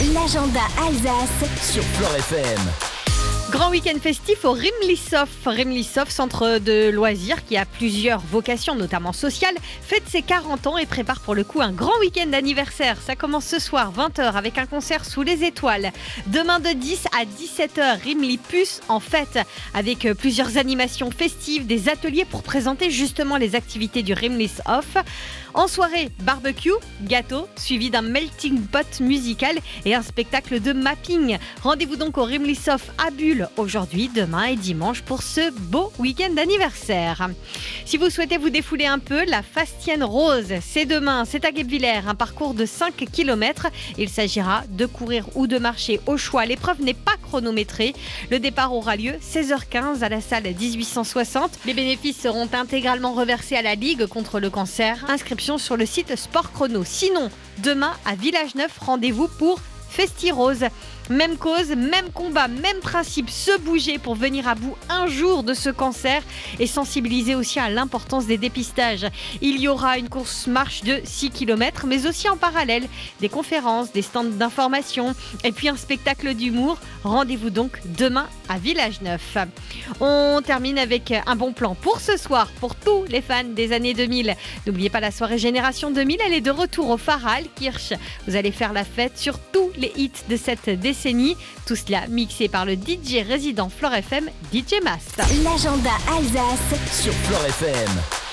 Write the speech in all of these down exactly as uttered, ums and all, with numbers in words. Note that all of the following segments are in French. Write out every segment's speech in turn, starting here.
L'agenda Alsace sur Flore F M. Grand week-end festif au Rimlissof. Rimlissof, centre de loisirs qui a plusieurs vocations, notamment sociales, fête ses quarante ans et prépare pour le coup un grand week-end d'anniversaire. Ça commence ce soir, vingt heures, avec un concert sous les étoiles. Demain de dix à dix-sept heures, Rimlipus en fête, avec plusieurs animations festives, des ateliers pour présenter justement les activités du Rimlissof. En soirée, barbecue, gâteau, suivi d'un melting pot musical et un spectacle de mapping. Rendez-vous donc au Rimlissof à Bulle aujourd'hui, demain et dimanche pour ce beau week-end d'anniversaire. Si vous souhaitez vous défouler un peu, la Fastienne Rose, c'est demain, c'est à Guebwiller, un parcours de cinq kilomètres. Il s'agira de courir ou de marcher au choix. L'épreuve n'est pas chronométrée. Le départ aura lieu seize heures quinze à la salle dix-huit cent soixante. Les bénéfices seront intégralement reversés à la Ligue contre le cancer. Inscription sur le site Sport Chrono. Sinon, demain à Village Neuf, rendez-vous pour Festi-Rose. Même cause, même combat, même principe, se bouger pour venir à bout un jour de ce cancer et sensibiliser aussi à l'importance des dépistages. Il y aura une course marche de six kilomètres, mais aussi en parallèle des conférences, des stands d'information et puis un spectacle d'humour. Rendez-vous donc demain à Village Neuf. On termine avec un bon plan pour ce soir, pour tous les fans des années deux mille. N'oubliez pas la soirée Génération deux mille, elle est de retour au Faralkirch. Vous allez faire la fête sur tous les hits de cette décennie. Tout cela mixé par le D J résident Flore F M, D J Mast. L'agenda Alsace sur Flore F M.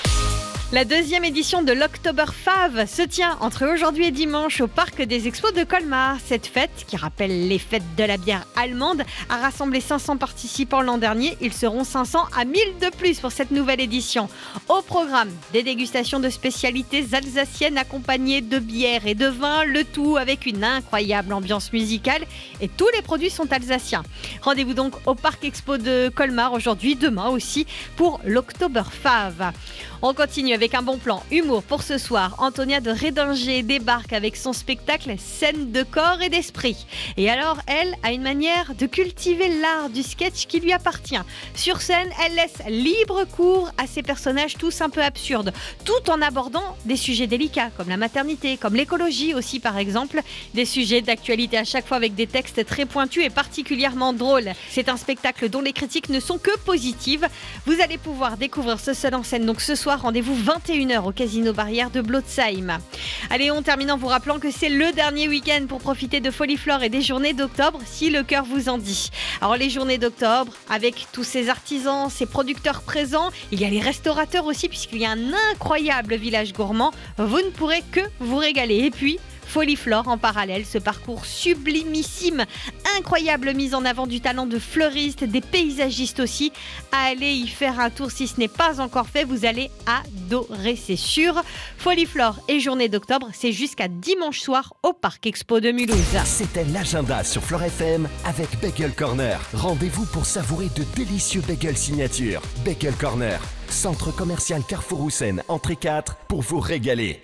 La deuxième édition de l'Oktoberfave se tient entre aujourd'hui et dimanche au Parc des Expos de Colmar. Cette fête, qui rappelle les fêtes de la bière allemande, a rassemblé cinq cents participants l'an dernier. Ils seront cinq cents à mille de plus pour cette nouvelle édition. Au programme, des dégustations de spécialités alsaciennes accompagnées de bières et de vins, le tout avec une incroyable ambiance musicale. Et tous les produits sont alsaciens. Rendez-vous donc au Parc Expo de Colmar aujourd'hui, demain aussi, pour l'Oktoberfave. On continue avec un bon plan humour pour ce soir. Antonia de Rédinger débarque avec son spectacle Scène de corps et d'esprit. Et alors, elle a une manière de cultiver l'art du sketch qui lui appartient. Sur scène, elle laisse libre cours à ses personnages tous un peu absurdes, tout en abordant des sujets délicats comme la maternité, comme l'écologie aussi par exemple. Des sujets d'actualité à chaque fois avec des textes très pointus et particulièrement drôles. C'est un spectacle dont les critiques ne sont que positives. Vous allez pouvoir découvrir ce seul en scène donc ce soir. Rendez-vous vingt et une heures au Casino Barrière de Blotzheim. Allez, on termine en vous rappelant que c'est le dernier week-end pour profiter de Folie Flore et des journées d'octobre, si le cœur vous en dit. Alors les journées d'octobre, avec tous ces artisans, ces producteurs présents, il y a les restaurateurs aussi, puisqu'il y a un incroyable village gourmand. Vous ne pourrez que vous régaler. Et puis, Folie Flore en parallèle, ce parcours sublimissime, incroyable mise en avant du talent de fleuristes, des paysagistes aussi. Allez y faire un tour si ce n'est pas encore fait, vous allez adorer, c'est sûr. Folie Flore et journée d'octobre, c'est jusqu'à dimanche soir au Parc Expo de Mulhouse. C'était l'agenda sur Flore F M avec Bagel Corner. Rendez-vous pour savourer de délicieux bagels signature. Bagel Corner, centre commercial Carrefour Houssen, entrée quatre, pour vous régaler.